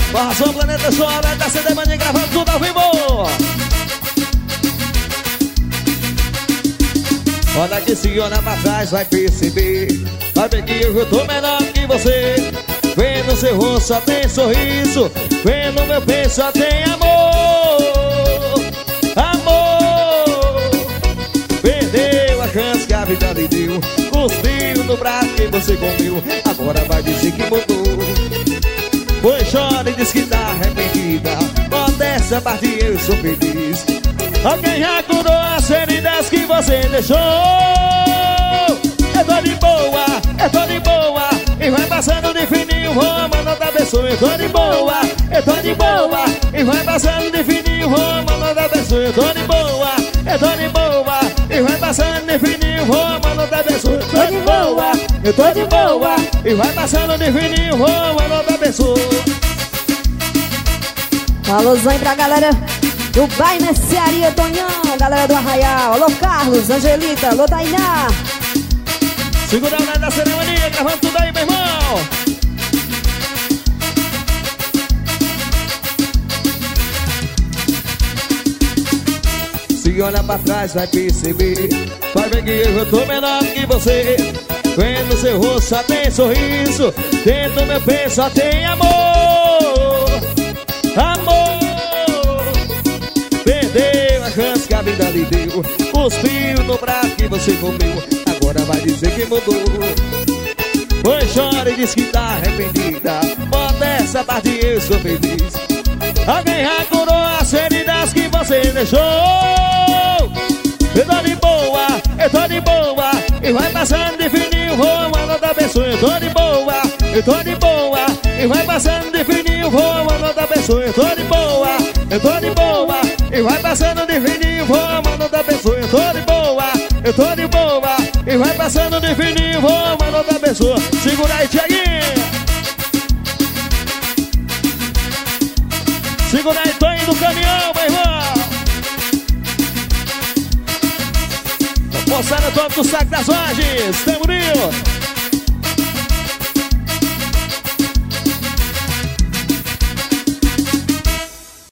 Barração Planeta Chora, da CD Mania gravando tudo ao vivo. Olha que se olha pra trás vai perceber. Vai ver que eu tô menor que você. Vê no seu rosto só tem sorriso. Vê no meu peito só tem amor. Amor. Perdeu a chance que a vida lhe deu. Cuspiu no prato que você comeu. Agora vai dizer que mudou. Pois chora e diz que tá arrependida. Modéstia parte eu sou feliz. Alguém já curou as feridas que você deixou. Eu tô de boa, eu tô de boa. E vai passando de fininho, vou amando outra pessoa. Eu tô de boa, eu tô de boa. E vai passando de fininho, vou amando outra pessoa. Eu tô de boa, eu tô de boa. E vai passando de fininho, vou amando outra pessoa. Eu tô de boa, eu tô de boa. E vai passando de fininho, vou amando outra pessoa. Alôzão pra galera do Bairro Mercearia Tonhão, galera do Arraial. Alô Carlos, Angelita, alô Tainá. Segura a da cerimônia, gravando tudo aí, meu irmão. Se olha pra trás vai perceber. Vai ver que eu tô menor que você. Vendo no seu rosto só tem sorriso. Dentro do meu peito só tem amor. Amor. Perdeu a chance que a vida lhe deu. Cuspiu no prato que você comeu. Agora vai dizer que mudou. Pois chora e diz que tá arrependida. Modéstia parte eu sou feliz. Alguém já curou as feridas que você deixou. Eu tô de boa, eu tô de boa. E vai passando de fininho, vou amando outra pessoa. Eu tô de boa, eu tô de boa. E vai passando de fininho, vou amando outra pessoa. Eu tô de boa, eu tô de boa. E vai passando de fininho, vou amando outra pessoa. Eu tô de boa, eu tô de boa. E vai passando de fininho, vou amando outra pessoa. Segura aí, Thiaguinho. Segura aí, tô indo do caminhão, meu irmão. Moçada top do Saco das Lajes, Tamboril.